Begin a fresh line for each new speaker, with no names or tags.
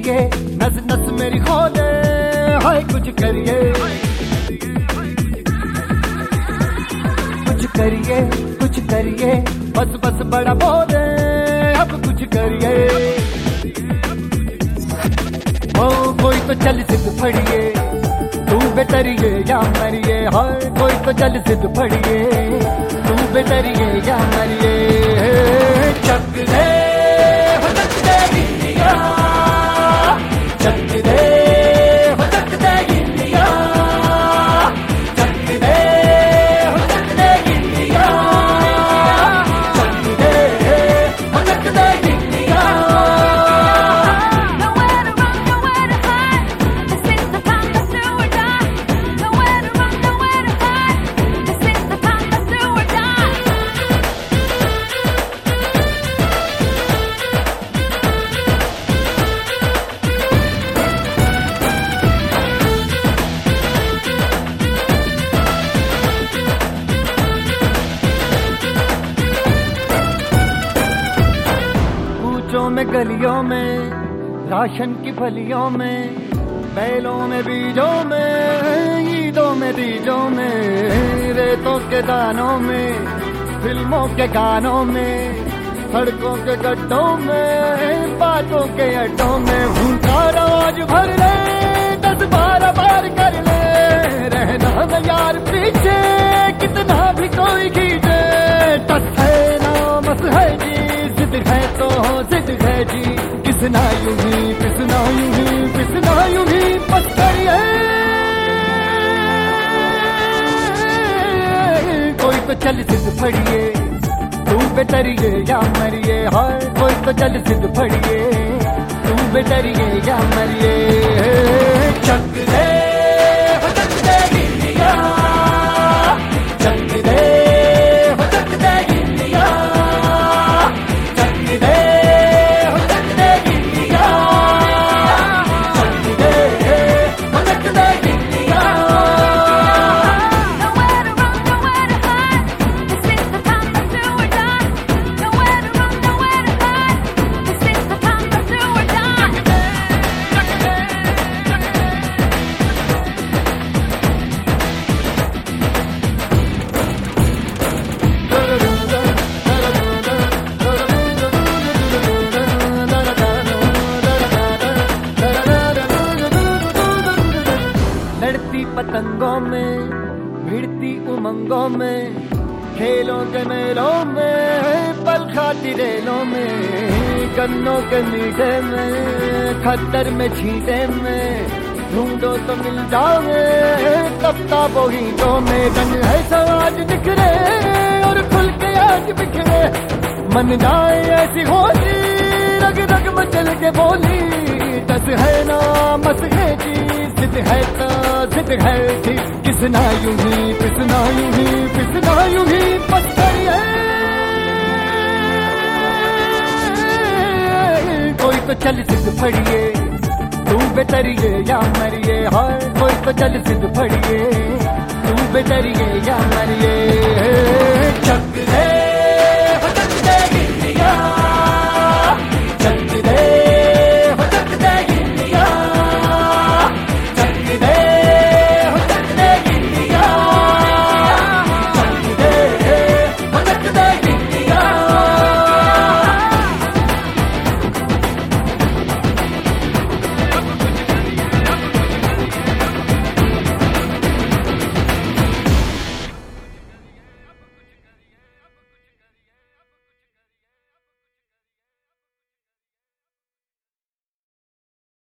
करिए, नस नस मेरी खोले, हाय कुछ करिए, कुछ करिए, कुछ करिए, बस बस बड़ा बोले, अब कुछ करिए। ओ कोई तो चल सिद्ध फड़िए, तू बेतरिए या मरिए, हाय कोई तो चल सिद्ध फड़िए, तू बेतरिए या मरिए। चक दे हो चक दे गिल्लिया, चक दे हो चक दे गिल्लिया, चक दे हो चक दे गिल्लिया, चक दे हो चक दे गिल्लिया। में गलियों में, राशन की फलियों में, बैलों में बीजों में, ईदों में तीजों में, रेतों के दानों में, फिल्मों के गानों में, सड़कों के गड्ढों में, बातों के अड्डों में, भूखा आज भर ले, 10-12 बार कर ले, रहना न यार पीछे, कितना भी कोई खींचे, टस है ना मस है जी, जिद है तो जिद है जी, किसना यूं ही पिसना यूं ही पिसना यूं ही पत्थर है। कोई तो चल सिद्ध फड़िए, तू बेतरिए या मरिए, हाय कोई तो चल सिद्ध फड़िए, तू बेतरिए या मरिए। चक दे हो चक दे गिल्लिया, चक दे हो चक दे गिल्लिया, चक दे हो चक दे गिल्लिया, चक दे हो चक दे गिल्लिया। लड़ती पतंगों में, भिड़ती उमंगों में, खेलों के मेलों में, पल खाती रेलों में, गन्नों के मीठे में, खद्दर में छींटे में, ढूंढो तो मिल जाओगे, तफ्ताबों हीटों में, रंग है समाज बिखरे और खुल के आज बिखरे, मन जाए ऐसी होली, रग रग मचल के बोली, दस है ना मस है जी, जिद है तो जिद है जी, किसना यूं ही पिसना यूं ही पिसना यूं ही पत्थर है। कोई तो चल सिद्ध फड़िए, तू बेतरिए या मरिए, हाय कोई तो चल सिद्ध फड़िए, तू बेतरिए या मरिए। चक